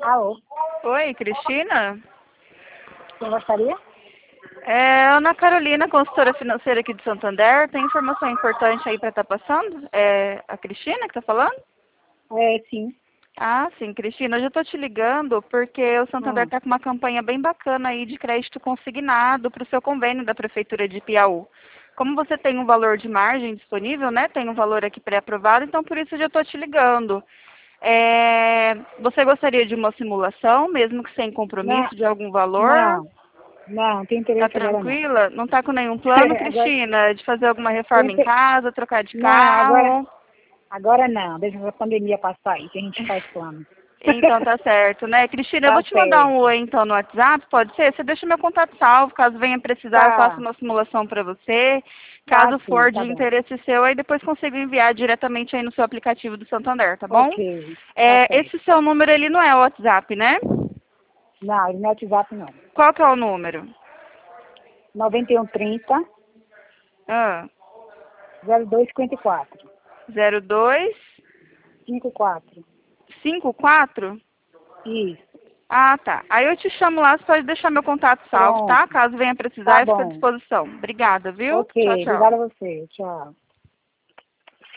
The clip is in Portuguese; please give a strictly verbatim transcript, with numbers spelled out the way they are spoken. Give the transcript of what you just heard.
Alô, Oi, Cristina? quem gostaria? É Ana Carolina, consultora financeira aqui de Santander. Tem informação importante aí para estar passando? É a Cristina que está falando? É, sim. Ah, sim, Cristina, eu já estou te ligando porque o Santander Hum. está com uma campanha bem bacana aí de crédito consignado para o seu convênio da Prefeitura de Piauí. Como você tem um valor de margem disponível, né? Tem um valor aqui pré-aprovado, então por isso eu já estou te ligando. É, você gostaria de uma simulação, mesmo que sem Não, compromisso de algum valor? não, não, não tenho Tá interesse agora não. tranquila? Não tá com nenhum plano, agora, Cristina, de fazer alguma reforma tenho em inter- casa, trocar de não, agora, carro? agora não. Deixa a pandemia passar aí, que a gente faz plano. Então tá certo, né? Cristina, eu vou Tá te mandar um certo. oi então no WhatsApp, pode ser? Você deixa meu contato salvo, caso venha precisar, eu faço Tá, uma simulação para você. tá Caso sim, for de tá bom. interesse seu, aí depois consigo enviar diretamente aí no seu aplicativo do Santander, tá bom? Ok, tá É, esse certo. seu número, ele não é o WhatsApp, né? Não, ele não é WhatsApp não. Qual que é o número? noventa e um trinta, Ah, zero dois cinquenta e quatro. zero dois cinquenta e quatro. cinco quatro? Isso, Ah, tá. Aí eu te chamo lá, você pode deixar meu contato salvo, tá? pronto. Caso venha Tá precisar, eu fico à bom. disposição. Obrigada, viu? Ok, Tchau, tchau. obrigada a você. Tchau.